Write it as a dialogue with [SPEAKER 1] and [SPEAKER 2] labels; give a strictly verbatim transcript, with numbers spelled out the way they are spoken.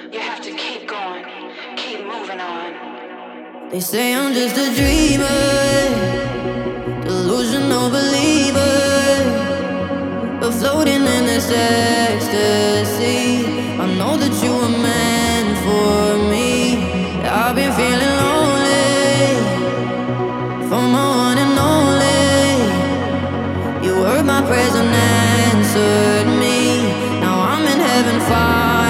[SPEAKER 1] You have to keep going, keep moving on.
[SPEAKER 2] They say I'm just a dreamer, delusional believer, but floating in this ecstasy. I know that you were meant for me. I've been feeling lonely for my one and only. You heard my prayers and answered me. Now I'm in heaven far